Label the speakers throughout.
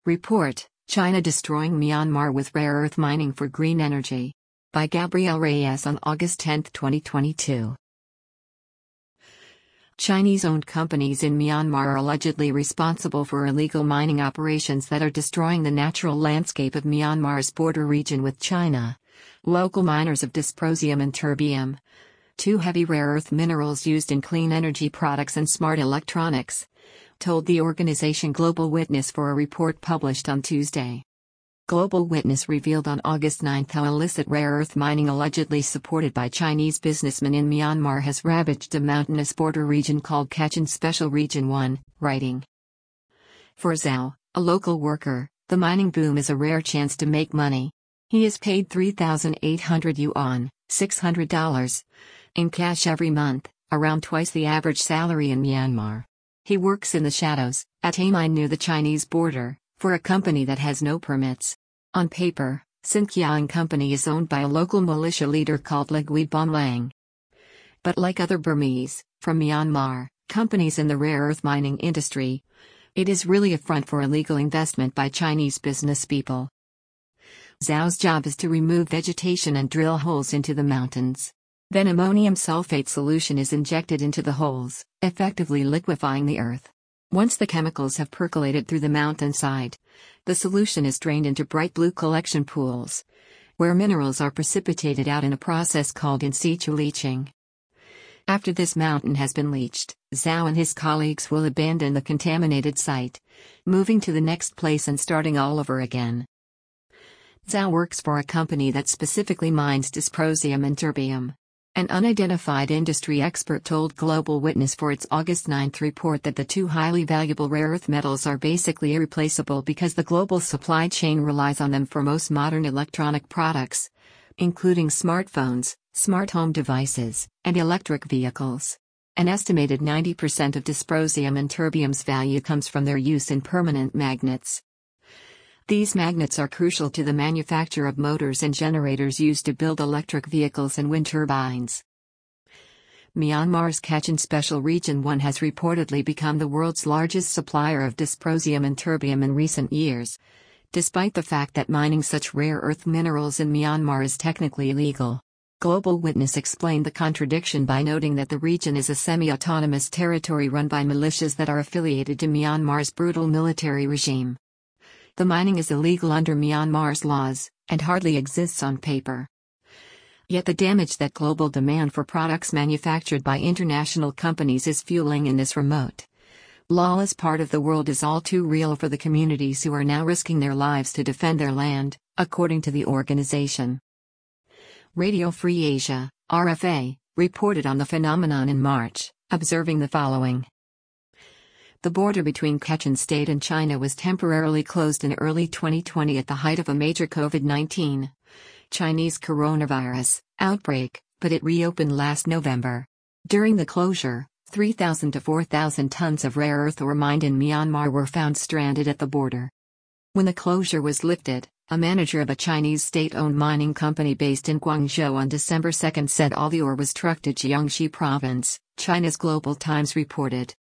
Speaker 1: Report: China destroying Myanmar with rare earth mining for green energy. By Gabriel Reyes on August 10, 2022. Chinese-owned companies in Myanmar are allegedly responsible for illegal mining operations that are destroying the natural landscape of Myanmar's border region with China. Local miners of dysprosium and terbium, two heavy rare earth minerals used in clean energy products and smart electronics, told the organization Global Witness for a report published on Tuesday. Global Witness revealed on August 9 how illicit rare earth mining allegedly supported by Chinese businessmen in Myanmar has ravaged a mountainous border region called Kachin Special Region 1, writing. For Zhao, a local worker, the mining boom is a rare chance to make money. He is paid 3,800 yuan, $600, in cash every month, around twice the average salary in Myanmar. He works in the shadows, at a mine near the Chinese border, for a company that has no permits. On paper, Sinkiang Company is owned by a local militia leader called Legui Bonlang. But like other Burmese, from Myanmar, companies in the rare earth mining industry, it is really a front for illegal investment by Chinese business people. Zhao's job is to remove vegetation and drill holes into the mountains. Then ammonium sulfate solution is injected into the holes, effectively liquefying the earth. Once the chemicals have percolated through the mountainside, the solution is drained into bright blue collection pools, where minerals are precipitated out in a process called in situ leaching. After this mountain has been leached, Zhao and his colleagues will abandon the contaminated site, moving to the next place and starting all over again. Zhao works for a company that specifically mines dysprosium and terbium. An unidentified industry expert told Global Witness for its August 9 report that the two highly valuable rare earth metals are basically irreplaceable because the global supply chain relies on them for most modern electronic products, including smartphones, smart home devices, and electric vehicles. An estimated 90% of dysprosium and terbium's value comes from their use in permanent magnets. These magnets are crucial to the manufacture of motors and generators used to build electric vehicles and wind turbines. Myanmar's Kachin Special Region 1 has reportedly become the world's largest supplier of dysprosium and terbium in recent years, despite the fact that mining such rare earth minerals in Myanmar is technically illegal. Global Witness explained the contradiction by noting that the region is a semi-autonomous territory run by militias that are affiliated to Myanmar's brutal military regime. The mining is illegal under Myanmar's laws, and hardly exists on paper. Yet the damage that global demand for products manufactured by international companies is fueling in this remote, lawless part of the world is all too real for the communities who are now risking their lives to defend their land, according to the organization. Radio Free Asia, RFA, reported on the phenomenon in March, observing the following. The border between Kachin State and China was temporarily closed in early 2020 at the height of a major COVID-19 Chinese coronavirus outbreak, but it reopened last November. During the closure, 3,000 to 4,000 tons of rare earth ore mined in Myanmar were found stranded at the border. When the closure was lifted, a manager of a Chinese state-owned mining company based in Guangzhou on December 2 said all the ore was trucked to Jiangxi Province, China's Global Times reported.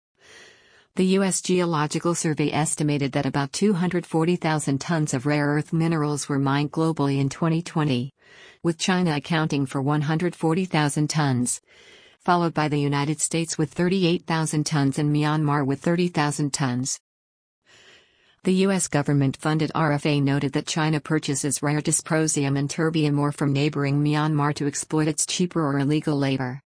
Speaker 1: The U.S. Geological Survey estimated that about 240,000 tons of rare earth minerals were mined globally in 2020, with China accounting for 140,000 tons, followed by the United States with 38,000 tons and Myanmar with 30,000 tons. The U.S. government-funded RFA noted that China purchases rare dysprosium and terbium ore from neighboring Myanmar to exploit its cheaper or illegal labor.